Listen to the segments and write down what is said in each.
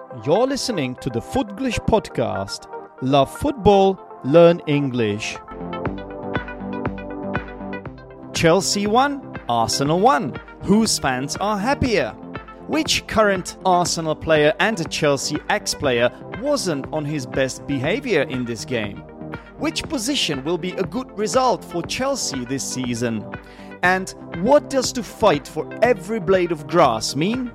You're listening to the Footglish podcast. Love football, learn English. Chelsea won, Arsenal won. Whose fans are happier? Which current Arsenal player and a Chelsea ex-player wasn't on his best behavior in this game? Which position will be a good result for Chelsea this season? And what does to fight for every blade of grass mean?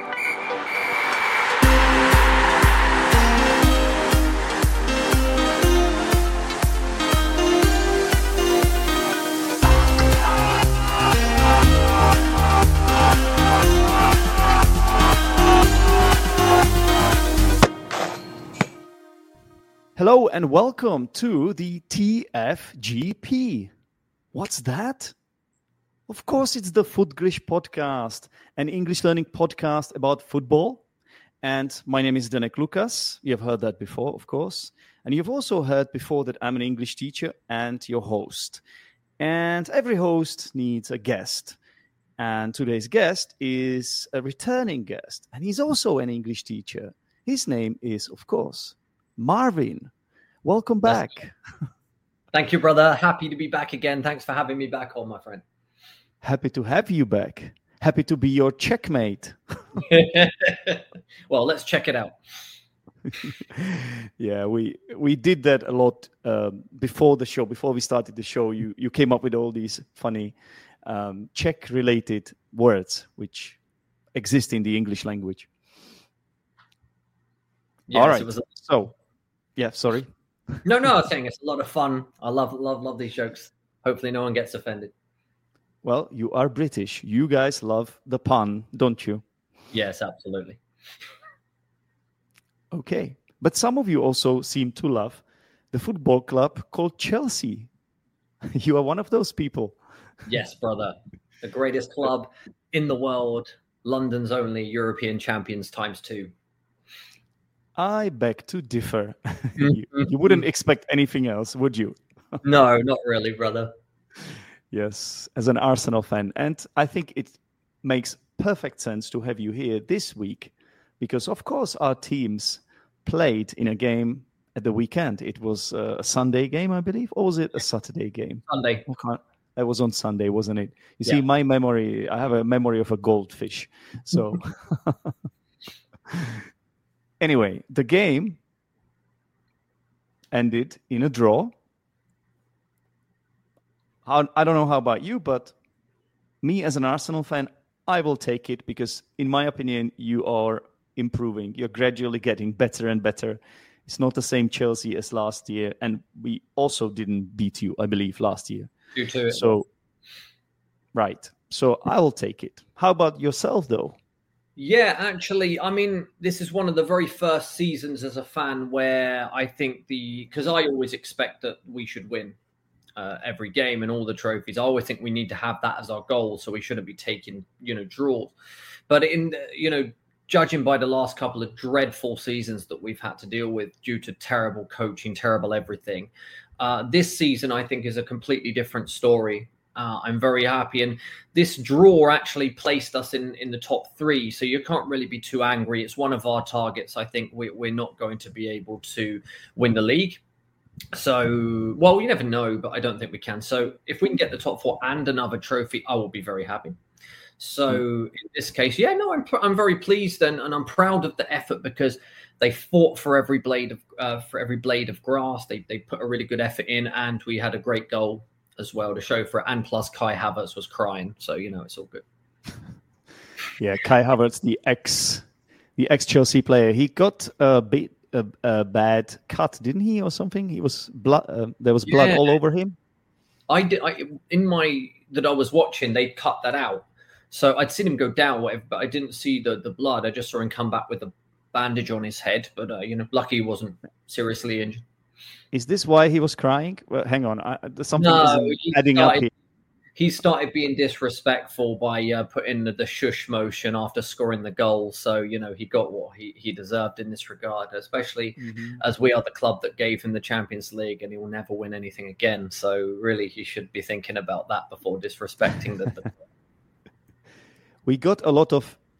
Hello and welcome to the TFGP. What's that? Of course, it's the Footglish podcast, an English learning podcast about football. And my name is Denek Lucas. You have heard that before, of course. And you've also heard before that I'm an English teacher and your host. And every host needs a guest. And today's guest is a returning guest. And he's also an English teacher. His name is, of course, Marvin. Welcome back. Thank you, brother. Happy to be back again. Thanks for having me back on, my friend. Happy to have you back. Happy to be your checkmate. Well, let's check it out. Yeah, we did that a lot before the show. Before we started the show, you came up with all these funny Czech-related words which exist in the English language. Yes, all right. Sorry. No, I was saying it's a lot of fun. I love these jokes. Hopefully no one gets offended. Well, you are British. You guys love the pun, don't you? Yes, absolutely. Okay. But some of you also seem to love the football club called Chelsea. You are one of those people. Yes, brother. The greatest club in the world. London's only European champions ×2. I beg to differ. You wouldn't expect anything else, would you? No, not really, brother. Yes, as an Arsenal fan. And I think it makes perfect sense to have you here this week because, of course, our teams played in a game at the weekend. It was a Sunday game, I believe, or was it a Saturday game? Sunday. It was on Sunday, wasn't it? You see, my memory, I have a memory of a goldfish. So... Anyway, the game ended in a draw. I don't know how about you, but me as an Arsenal fan, I will take it because, in my opinion, you are improving. You're gradually getting better and better. It's not the same Chelsea as last year, and we also didn't beat you, I believe, last year. You too. So, right. So I will take it. How about yourself, though? Yeah, actually, I mean, this is one of the very first seasons as a fan where I think because I always expect that we should win every game and all the trophies. I always think we need to have that as our goal, so we shouldn't be taking, draws. But judging by the last couple of dreadful seasons that we've had to deal with due to terrible coaching, terrible everything, this season I think is a completely different story. I'm very happy. And this draw actually placed us in the top 3. So you can't really be too angry. It's one of our targets. I think we're not going to be able to win the league. So, well, you never know, but I don't think we can. So if we can get the top 4 and another trophy, I will be very happy. So in this case, I'm very pleased and I'm proud of the effort because they fought for every blade of grass. They put a really good effort in and we had a great goal as well to show for it, and plus Kai Havertz was crying, so it's all good. Yeah, Kai Havertz, the ex Chelsea player, he got a bad cut, didn't he, or something? He was blood. There was blood all over him. I was watching, they cut that out, so I'd seen him go down, whatever, but I didn't see the blood. I just saw him come back with a bandage on his head, but lucky he wasn't seriously injured. Is this why he was crying? Well, hang on. Something isn't adding up here. He started being disrespectful by putting the shush motion after scoring the goal. So, he got what he deserved in this regard, especially as we are the club that gave him the Champions League and he will never win anything again. So, really, he should be thinking about that before disrespecting the We got a lot of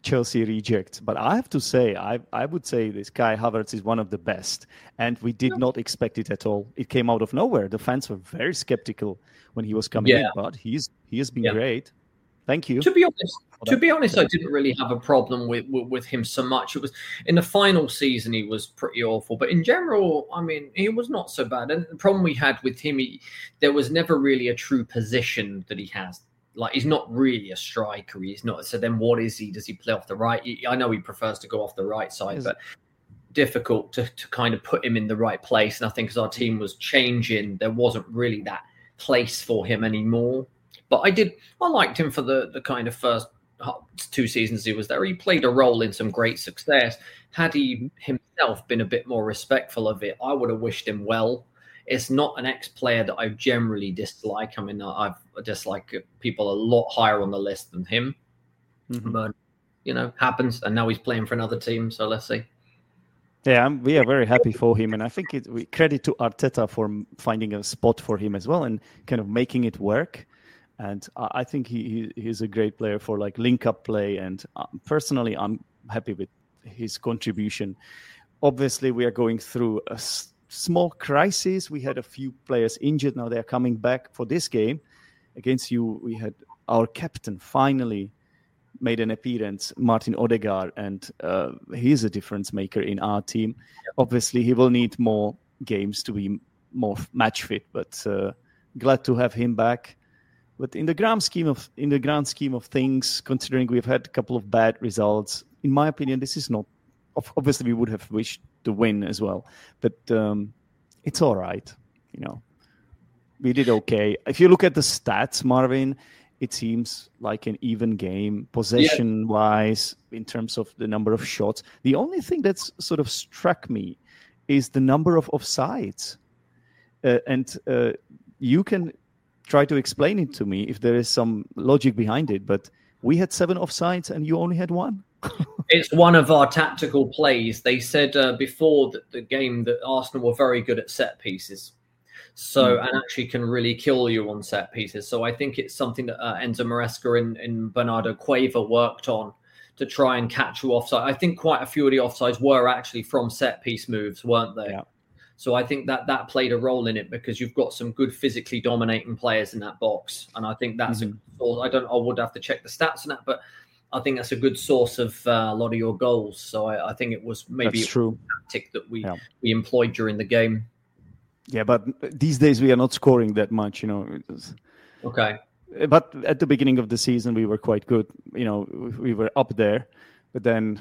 Chelsea rejects. But I have to say, I would say this Kai Havertz is one of the best. And we did not expect it at all. It came out of nowhere. The fans were very skeptical when he was coming in, but he has been great. Thank you. To be honest, I didn't really have a problem with him so much. It was in the final season he was pretty awful, but in general, I mean, he was not so bad. And the problem we had with him, there was never really a true position that he has. Like, he's not really a striker. He's not. So then, what is he? Does he play off the right? I know he prefers to go off the right side, but difficult to kind of put him in the right place. And I think as our team was changing, there wasn't really that place for him anymore. But I liked him for the kind of first 2 seasons he was there. He played a role in some great success. Had he himself been a bit more respectful of it, I would have wished him well. It's not an ex-player that I generally dislike. I mean, I've disliked people a lot higher on the list than him. But, happens. And now he's playing for another team, so let's see. Yeah, we are very happy for him. And I think we credit to Arteta for finding a spot for him as well and kind of making it work. And I think he's a great player for like link-up play. And personally, I'm happy with his contribution. Obviously, we are going through a small crisis. We had a few players injured. Now they're coming back for this game. Against you, we had our captain finally made an appearance, Martin Odegaard, and he's a difference maker in our team. Obviously, he will need more games to be more match fit, but glad to have him back. But in the grand scheme of things, considering we've had a couple of bad results, in my opinion, this is not. Obviously, we would have wished to win as well, but it's all right. We did okay. If you look at the stats, Marvin, it seems like an even game, possession-wise, in terms of the number of shots. The only thing that's sort of struck me is the number of offsides, and you can try to explain it to me if there is some logic behind it, but we had 7 offsides and you only had 1. It's one of our tactical plays. They said before the game that Arsenal were very good at set pieces, and actually can really kill you on set pieces. So I think it's something that Enzo Maresca and Bernardo Cueva worked on to try and catch you offside. I think quite a few of the offsides were actually from set piece moves, weren't they? Yeah. So I think that played a role in it because you've got some good physically dominating players in that box. And I think that's I would have to check the stats on that, but I think that's a good source of a lot of your goals. So I think it was maybe a tactic that we employed during the game. Yeah, but these days we are not scoring that much, Okay. But at the beginning of the season, we were quite good. We were up there, but then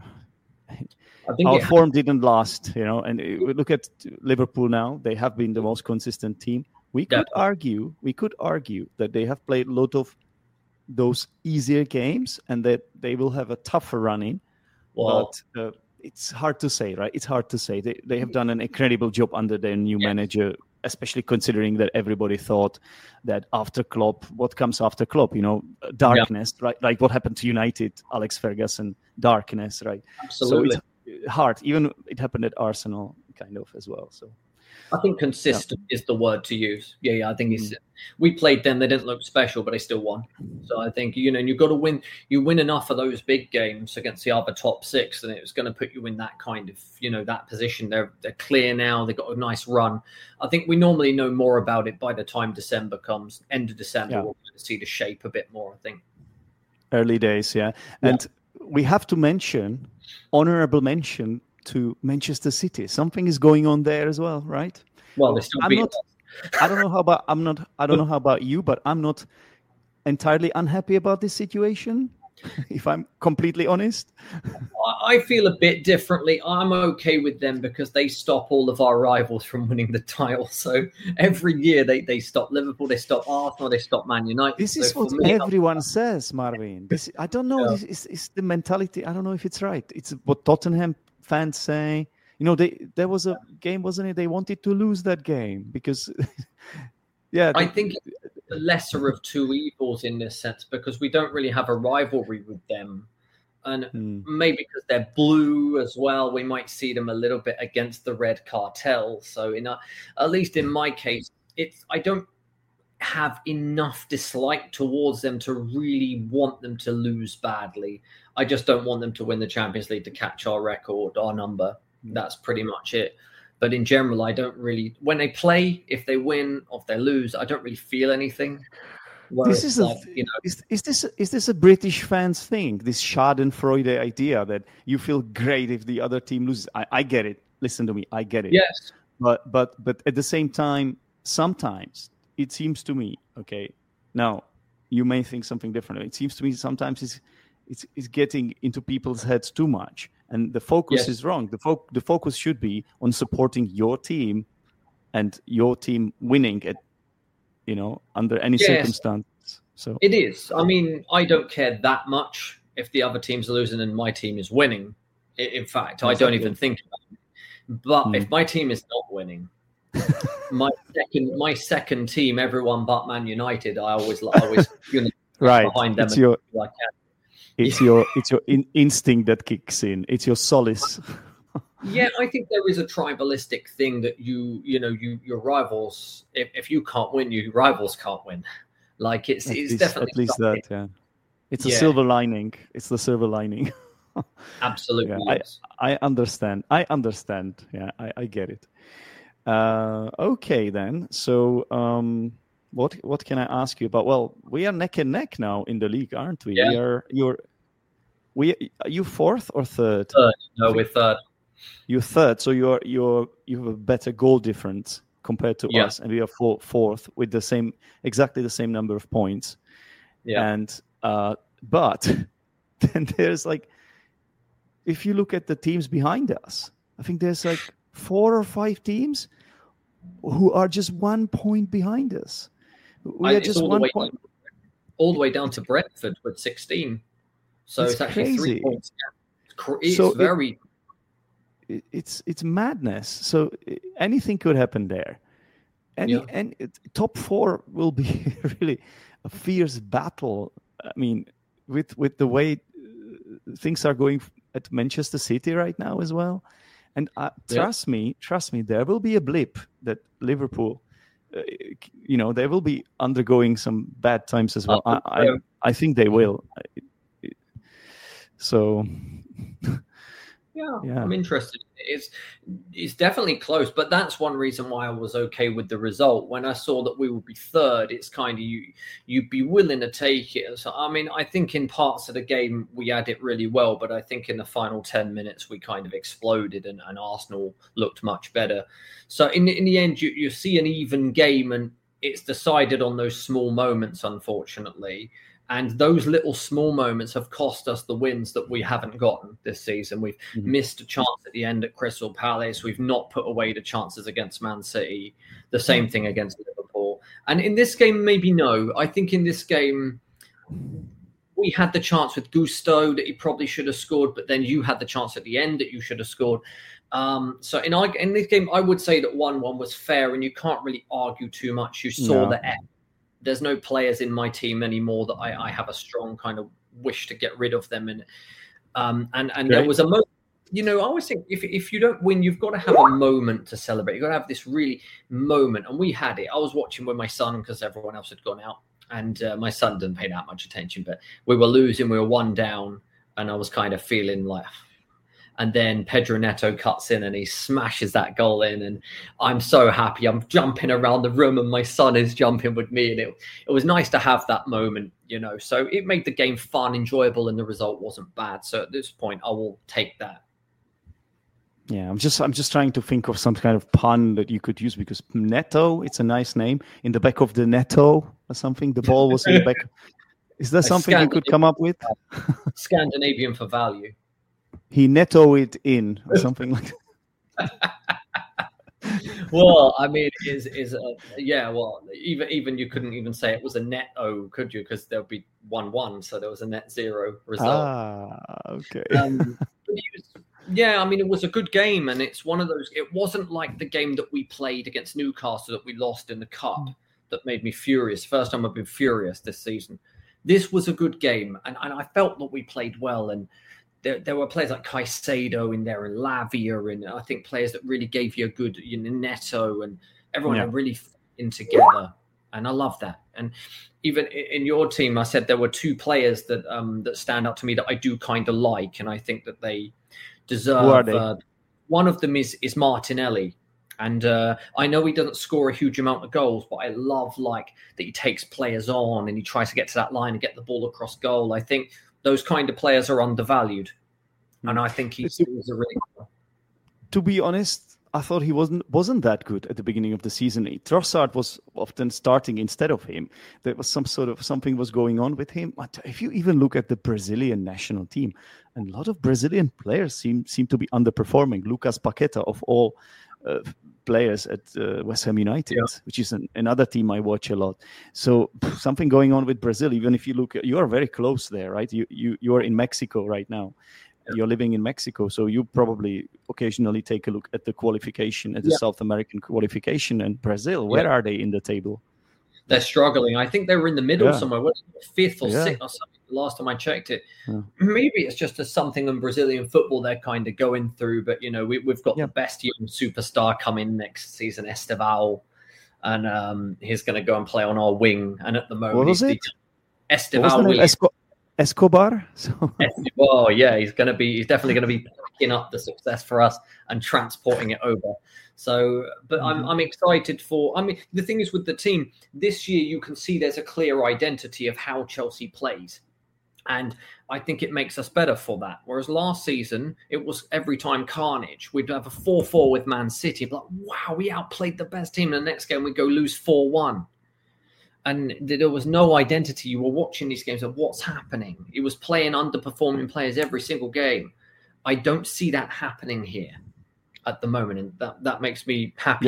our form didn't last, and we look at Liverpool now. They have been the most consistent team. We could argue that they have played a lot of those easier games and that they will have a tougher run in. But it's hard to say, right? It's hard to say. They have done an incredible job under their new manager, especially considering that everybody thought that after Klopp, what comes after Klopp? Darkness, right? Like what happened to United, Alex Ferguson, darkness, right? Absolutely. So it's hard. Even it happened at Arsenal, kind of as well. So I think consistent is the word to use. Yeah. I think we played them. They didn't look special, but they still won. So I think, and you've got to win. You win enough of those big games against the other top 6, and it's going to put you in that kind of, that position. They're clear now. They've got a nice run. I think we normally know more about it by the time December comes. End of December, we'll see the shape a bit more, I think. Early days, And we have to mention, honorable mention, to Manchester City. Something is going on there as well, right? Well, they still beat us. I don't know how about you, but I'm not entirely unhappy about this situation, if I'm completely honest. I feel a bit differently. I'm okay with them because they stop all of our rivals from winning the title. So every year they stop Liverpool, they stop Arsenal, they stop Man United. This is what everyone says, Marvin. I don't know. Yeah. This is the mentality. I don't know if it's right. It's what Tottenham fans say. There was a game, wasn't it? They wanted to lose that game because, I think it's the lesser of two evils in this sense because we don't really have a rivalry with them. And maybe because they're blue as well, we might see them a little bit against the red cartel. So, at least in my case, have enough dislike towards them to really want them to lose badly. I just don't want them to win the Champions League to catch our record, our number. That's pretty much it. But in general, I don't really, when they play, if they win or if they lose, I don't really feel anything. This is is this a British fans thing? This Schadenfreude idea that you feel great if the other team loses. I get it. Listen to me, I get it. Yes, but at the same time, sometimes it seems to me. Okay, now you may think something different. It seems to me sometimes it's getting into people's heads too much, and the focus is wrong. The focus should be on supporting your team and your team winning at, under any circumstances. So it is. I mean, I don't care that much if the other team's losing and my team is winning. In fact, I don't even think about it. But if my team is not winning, my second team, everyone but Man United, I always right behind them. It's your instinct that kicks in. It's your solace. Yeah, I think there is a tribalistic thing that your rivals, if you can't win, your rivals can't win. Like it's definitely at least something. That. Yeah, it's a silver lining. It's the silver lining. Absolutely. Yeah, I understand. Yeah, I get it. Okay then. So what can I ask you about? Well, we are neck and neck now in the league, aren't we? Yeah. Are you fourth or third? Third. No, we're third. You're third, so you have a better goal difference compared to us, and we are fourth with exactly the same number of points. Yeah. And but then there's if you look at the teams behind us, I think there's 4 or 5 teams who are just 1 point behind us. We are just 1 point. All the way down to Brentford with 16. So it's actually crazy. 3 points. It's very... It's madness. So anything could happen there. And top 4 will be really a fierce battle. I mean, with the way things are going at Manchester City right now as well. And trust me, there will be a blip that Liverpool, they will be undergoing some bad times as well. I think they will. So... Yeah, I'm interested. It's definitely close, but that's one reason why I was okay with the result. When I saw that we would be third, it's kind of you'd be willing to take it. So I mean, I think in parts of the game we had it really well, but I think in the final 10 minutes we kind of exploded and Arsenal looked much better. So in the end, you see an even game, and it's decided on those small moments, unfortunately. And those little small moments have cost us the wins that we haven't gotten this season. We've missed a chance at the end at Crystal Palace. We've not put away the chances against Man City. The same thing against Liverpool. And in this game, maybe no. I think in this game, we had the chance with Gusto that he probably should have scored, but then you had the chance at the end that you should have scored. So in this game, I would say that 1-1 was fair, and you can't really argue too much. You saw the end. There's no players in my team anymore that I have a strong kind of wish to get rid of them. And there was a moment, I always think if you don't win, you've got to have a moment to celebrate. You've got to have this really moment. And we had it. I was watching with my son because everyone else had gone out. And my son didn't pay that much attention. But we were losing. We were 1 down. And I was kind of feeling like... And then Pedro Neto cuts in and he smashes that goal in. And I'm so happy. I'm jumping around the room and my son is jumping with me. And it was nice to have that moment, So it made the game fun, enjoyable, and the result wasn't bad. So at this point, I will take that. Yeah, I'm just trying to think of some kind of pun that you could use, because Neto, it's a nice name. In the back of the netto or something. The ball was in the back. Is there something you could come up with? Scandinavian for value. He netto it in or something like that. Well, I mean, well, even you couldn't even say it was a net-o, could you? Because there'll be 1-1, so there was a net 0 result. Okay. I mean, it was a good game, and it's one of those. It wasn't like the game that we played against Newcastle that we lost in the cup that made me furious. First time I've been furious this season. This was a good game, and I felt that we played well, and there were players like Caicedo in there and Lavia, and I think players that really gave you a good Neto, and everyone really fit in together. And I love that. And even in your team, I said there were two players that that stand out to me that I do kind of like, and I think that they deserve. Who are they? One of them is Martinelli. And I know he doesn't score a huge amount of goals, but I love like that he takes players on and he tries to get to that line and get the ball across goal. I think those kind of players are undervalued. And I think he's a really good. To be honest, I thought he wasn't that good at the beginning of the season. Trossard was often starting instead of him. There was something was going on with him. But if you even look at the Brazilian national team, a lot of Brazilian players seem to be underperforming. Lucas Paqueta, of all players at West Ham United, which is another team I watch a lot. So something going on with Brazil. Even if you look, you are very close there, right? You are in Mexico right now. You're living in Mexico, so you probably occasionally take a look at the qualification, at the South American qualification. And Brazil, where are they in the table? They're struggling. I think they were in the middle somewhere, fifth or sixth or something. The last time I checked it, maybe it's just something in Brazilian football they're kind of going through. But we've got the best young superstar coming next season, Esteval, and he's going to go and play on our wing. And at the moment, what was it? Esteval. Escobar. Oh yeah, he's definitely going to be picking up the success for us and transporting it over. So, but I'm excited for. I mean, the thing is with the team this year, you can see there's a clear identity of how Chelsea plays, and I think it makes us better for that. Whereas last season, it was every time carnage. We'd have a 4-4 with Man City, like wow, we outplayed the best team. And the next game we go lose 4-1. And there was no identity. You were watching these games of what's happening. It was playing underperforming players every single game. I don't see that happening here at the moment, and that makes me happy.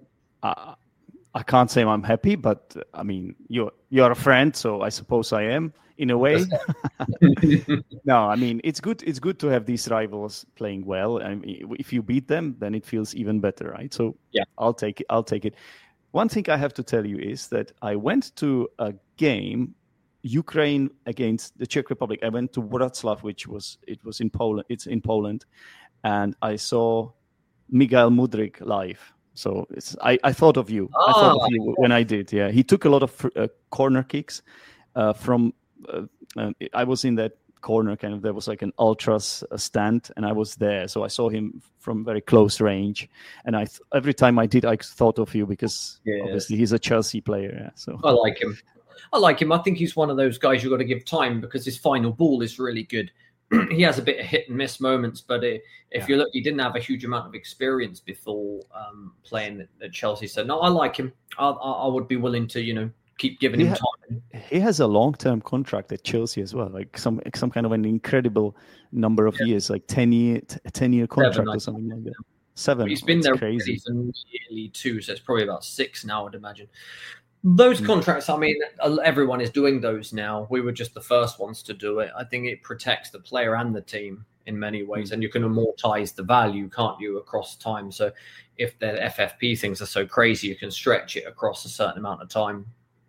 I can't say I'm happy, but I mean, you're a friend, so I suppose I am in a way. No, I mean it's good. It's good to have these rivals playing well, and if you beat them, then it feels even better, right? So I'll take it. One thing I have to tell you is that I went to a game, Ukraine against the Czech Republic. I went to Wrocław, it was in Poland. It's in Poland, and I saw Miguel Mudryk live. So I thought of you. I thought of you when I did. Yeah, he took a lot of corner kicks from. I was in that corner, kind of. There was like an ultras stand, and I was there, so I saw him from very close range. And every time I did, I thought of you because obviously he's a Chelsea player. Yeah, so I like him. I think he's one of those guys you've got to give time because his final ball is really good. He has a bit of hit and miss moments, but if you look, he didn't have a huge amount of experience before playing at Chelsea. So no, I like him. I would be willing to keep giving him time. He has a long-term contract at Chelsea as well, like some kind of an incredible number of years, like 10-year contract 7, or something like that. 7. He's been there crazy for nearly 2, so it's probably about 6 now, I'd imagine. Those contracts, I mean, everyone is doing those now. We were just the first ones to do it. I think it protects the player and the team in many ways, and you can amortize the value, can't you, across time? So if the FFP things are so crazy, you can stretch it across a certain amount of time.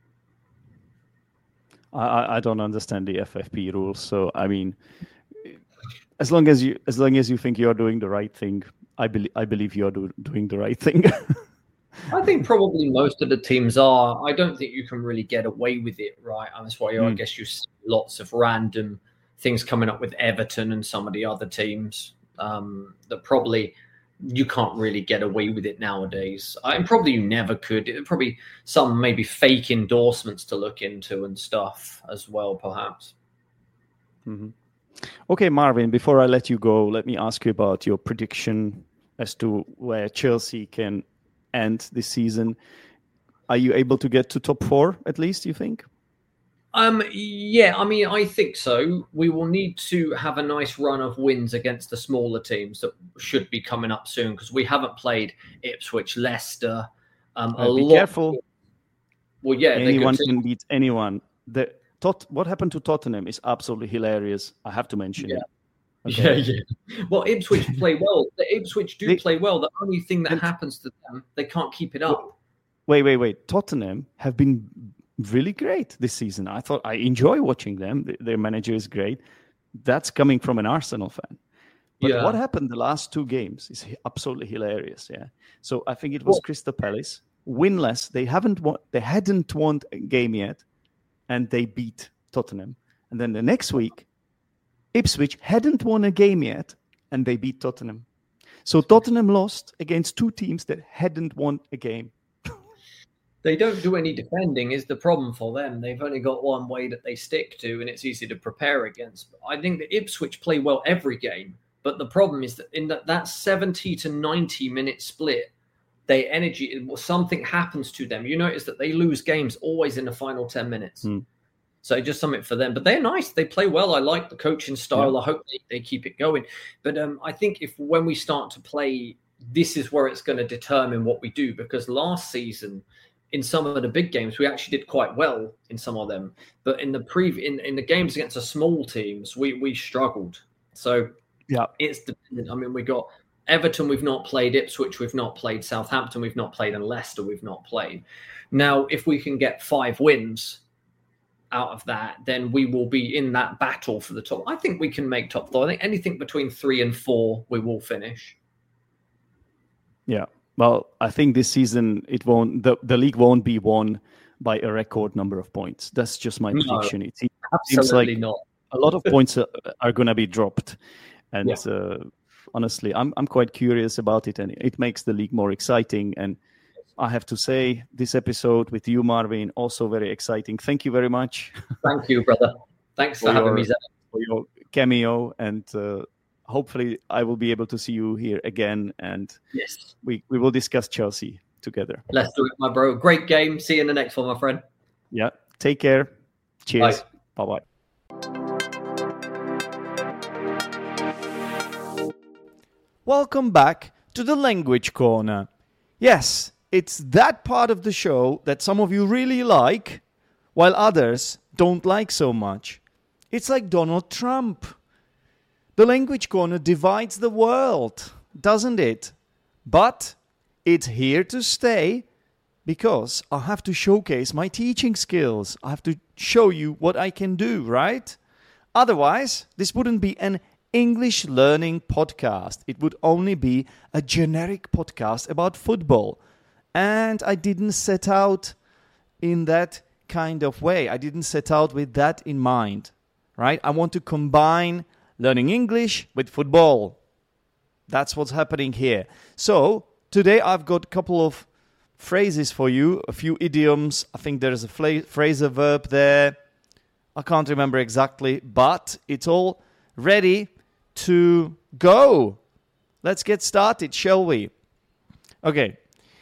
I don't understand the FFP rules. So I mean, as long as you think you're doing the right thing, I believe you're doing the right thing. I think probably most of the teams are. I don't think you can really get away with it, right? And that's why I guess you see lots of random things coming up with Everton and some of the other teams that probably you can't really get away with it nowadays. And probably you never could. Probably some maybe fake endorsements to look into and stuff as well, perhaps. Mm-hmm. Okay, Marvin, before I let you go, let me ask you about your prediction as to where Chelsea can end this season. Are you able to get to top 4 at least, you think? Yeah, I mean, I think so. We will need to have a nice run of wins against the smaller teams that should be coming up soon because we haven't played Ipswich, Leicester. Be careful. Well, yeah, anyone can beat anyone. What happened to Tottenham is absolutely hilarious. I have to mention it. Okay. Yeah. Well, Ipswich play well. The Ipswich play well. The only thing that happens to them, they can't keep it up. Wait. Tottenham have been really great this season. I enjoy watching them. Their manager is great. That's coming from an Arsenal fan. But what happened the last 2 games is absolutely hilarious. Yeah. So I think it was Crystal Palace winless. They hadn't won a game yet, and they beat Tottenham. And then the next week, Ipswich hadn't won a game yet, and they beat Tottenham. So Tottenham lost against two teams that hadn't won a game. They don't do any defending is the problem for them. They've only got one way that they stick to, and it's easy to prepare against. But I think that Ipswich play well every game. But the problem is that in that 70 to 90 minute split, something happens to them. You notice that they lose games always in the final 10 minutes. So just something for them. But they're nice. They play well. I like the coaching style. I hope they keep it going. But I think when we start to play, this is where it's going to determine what we do. Because last season, in some of the big games, we actually did quite well in some of them. But in the games against the small teams, we struggled. So it's dependent. I mean, we got Everton, we've not played. Ipswich, we've not played. Southampton, we've not played. And Leicester, we've not played. Now, if we can get 5 wins out of that, then we will be in that battle for the top. I think we can make top 4. I think anything between 3 and 4, we will finish. Yeah. Well, I think this season the league won't be won by a record number of points. That's just my prediction. It seems like not. A lot of points are going to be dropped. And honestly, I'm quite curious about it, and it makes the league more exciting. And I have to say, this episode with you, Marvin, also very exciting. Thank you very much. Thank you, brother. Thanks for having me, Zach. For your cameo, and hopefully I will be able to see you here again, and we will discuss Chelsea together. Let's do it, my bro. Great game. See you in the next one, my friend. Yeah. Take care. Cheers. Bye-bye. Welcome back to the Language Corner. Yes, it's that part of the show that some of you really like, while others don't like so much. It's like Donald Trump. The Language Corner divides the world, doesn't it? But it's here to stay, because I have to showcase my teaching skills. I have to show you what I can do, right? Otherwise, this wouldn't be an English learning podcast. It would only be a generic podcast about football. And I didn't set out in that kind of way. I didn't set out with that in mind, right? I want to combine learning English with football. That's what's happening here. So today I've got a couple of phrases for you, a few idioms. I think there's a phrasal verb there. I can't remember exactly, but it's all ready to go. Let's get started, shall we? Okay.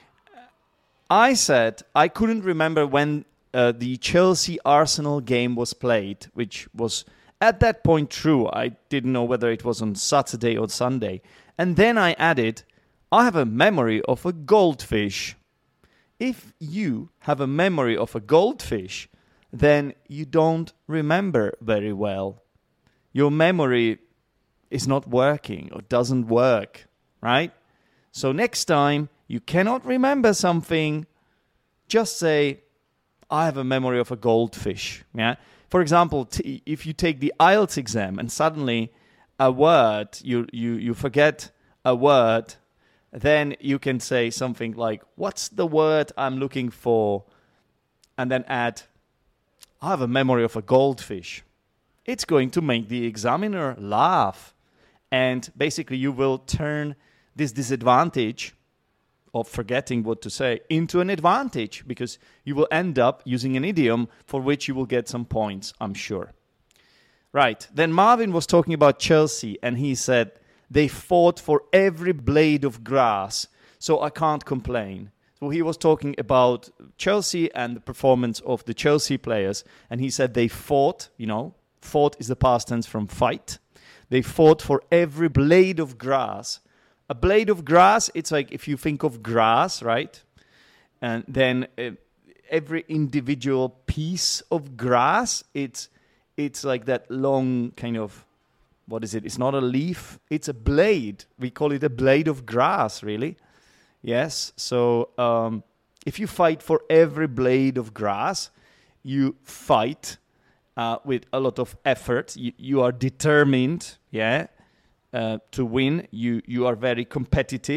I said I couldn't remember when the Chelsea-Arsenal game was played, which was at that point true. I didn't know whether it was on Saturday or Sunday. And then I added, I have a memory of a goldfish. If you have a memory of a goldfish, then you don't remember very well. Your memory is not working or doesn't work, right? So next time you cannot remember something, just say, I have a memory of a goldfish. Yeah. For example, if you take the IELTS exam and suddenly a word, you forget a word, then you can say something like, what's the word I'm looking for? And then add, I have a memory of a goldfish. It's going to make the examiner laugh. And basically you will turn this disadvantage of forgetting what to say into an advantage, because you will end up using an idiom for which you will get some points, I'm sure. Right. Then Marvin was talking about Chelsea, and he said they fought for every blade of grass, so I can't complain. So he was talking about Chelsea and the performance of the Chelsea players, and he said they fought, fought is the past tense from fight. They fought for every blade of grass. A blade of grass, it's like if you think of grass, right? And then every individual piece of grass, it's like that long kind of, what is it? It's not a leaf, it's a blade. We call it a blade of grass, really. Yes, so if you fight for every blade of grass, you fight with a lot of effort. You are determined, to win. You are very competitive,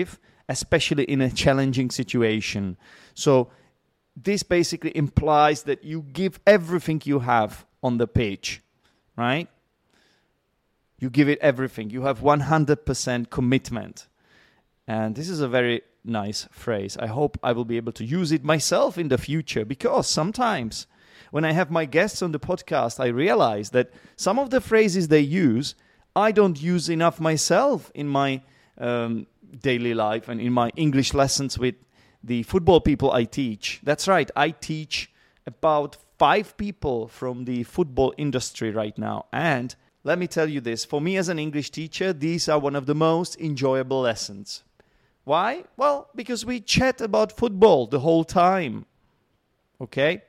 especially in a challenging situation. So this basically implies that you give everything you have on the pitch, right? You give it everything. You have 100% commitment. And this is a very nice phrase. I hope I will be able to use it myself in the future, because sometimes when I have my guests on the podcast, I realize that some of the phrases they use, I don't use enough myself in my daily life and in my English lessons with the football people I teach. That's right, I teach about 5 people from the football industry right now. And let me tell you this, for me as an English teacher, these are one of the most enjoyable lessons. Why? Well, because we chat about football the whole time. Okay?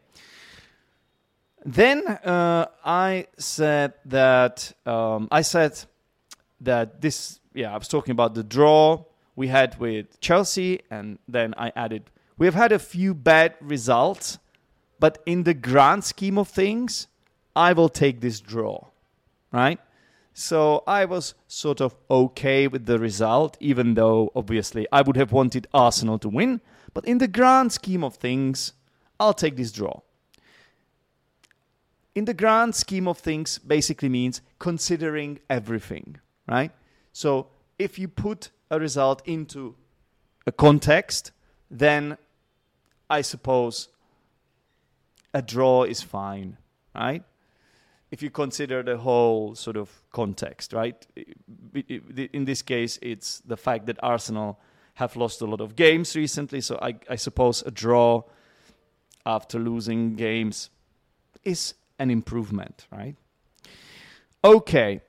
Then I said that this, I was talking about the draw we had with Chelsea, and then I added, we have had a few bad results, but in the grand scheme of things, I will take this draw, right? So I was sort of okay with the result, even though obviously I would have wanted Arsenal to win, but in the grand scheme of things, I'll take this draw. In the grand scheme of things basically means considering everything, right? So if you put a result into a context, then I suppose a draw is fine, right? If you consider the whole sort of context, right? In this case, it's the fact that Arsenal have lost a lot of games recently, so I suppose a draw after losing games is an improvement, right? Okay.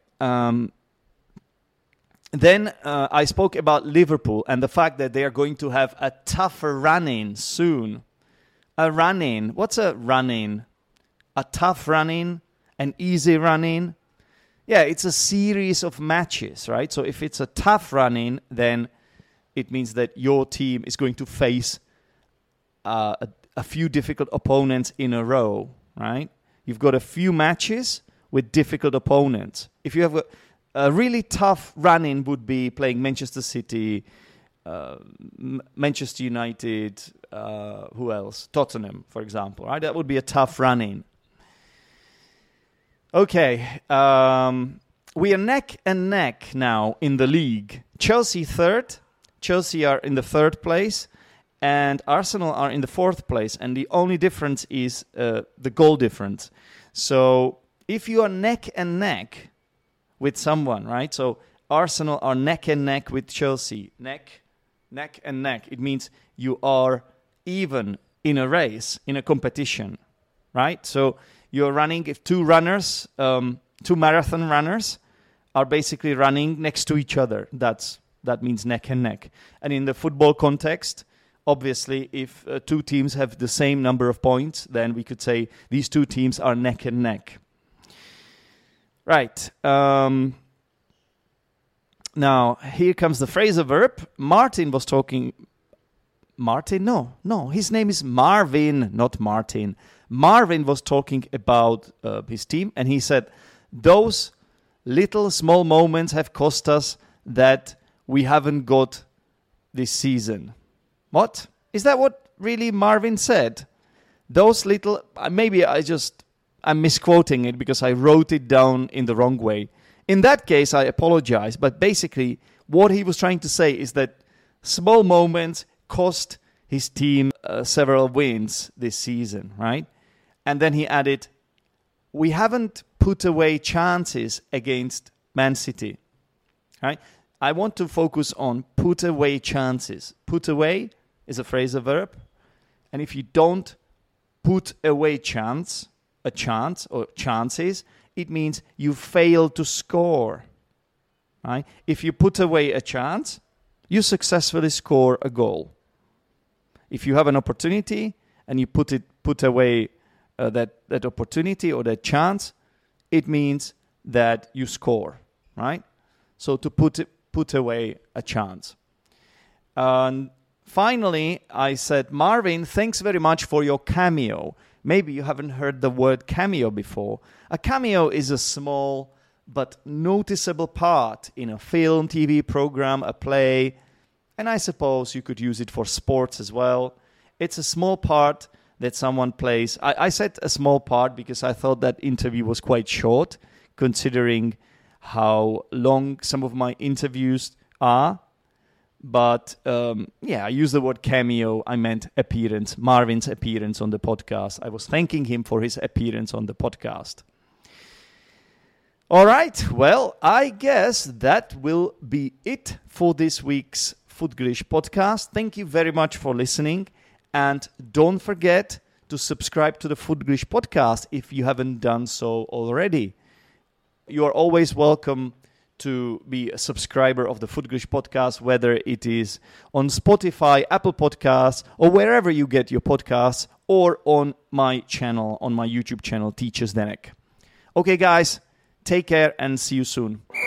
Then I spoke about Liverpool and the fact that they are going to have a tougher run-in soon. A run-in. What's a run-in? A tough run-in? An easy run-in? Yeah, it's a series of matches, right? So if it's a tough run-in, then it means that your team is going to face a few difficult opponents in a row, right? You've got a few matches with difficult opponents. If you have a really tough run-in would be playing Manchester City, Manchester United, who else? Tottenham, for example, right? That would be a tough run-in. Okay, we are neck and neck now in the league. Chelsea third. Chelsea are in the third place, and Arsenal are in the fourth place. And the only difference is the goal difference. So if you are neck and neck with someone, right? So Arsenal are neck and neck with Chelsea. Neck and neck. It means you are even in a race, in a competition, right? So you're running, if two marathon runners are basically running next to each other. That means neck and neck. And in the football context, obviously, if two teams have the same number of points, then we could say these two teams are neck and neck. Right. Now, here comes the phrasal verb. Martin was talking... Martin? No. His name is Marvin, not Martin. Marvin was talking about his team, and he said, those little small moments have cost us that we haven't got this season. What? Is that what really Marvin said? Those little... Maybe I'm misquoting it because I wrote it down in the wrong way. In that case, I apologize. But basically, what he was trying to say is that small moments cost his team several wins this season, right? And then he added, we haven't put away chances against Man City, right? I want to focus on put away chances. Put away is a phrasal verb. And if you don't put away a chance or chances, it means you fail to score, right? If you put away a chance, you successfully score a goal. If you have an opportunity and you put away that opportunity or that chance, it means that you score, right? So to put away a chance. And finally, I said, Marvin, thanks very much for your cameo. Maybe you haven't heard the word cameo before. A cameo is a small but noticeable part in a film, TV program, a play, And I suppose you could use it for sports as well. It's a small part that someone plays. I said a small part because I thought that interview was quite short, considering how long some of my interviews are. But I use the word cameo. I meant appearance, Marvin's appearance on the podcast. I was thanking him for his appearance on the podcast. All right, well, I guess that will be it for this week's Futgrish podcast. Thank you very much for listening. And don't forget to subscribe to the Futgrish podcast if you haven't done so already. You are always welcome to be a subscriber of the Futgrish podcast, whether it is on Spotify, Apple Podcasts, or wherever you get your podcasts, or on my channel, on my YouTube channel, Teacher Zdenek. Okay, guys, take care and see you soon.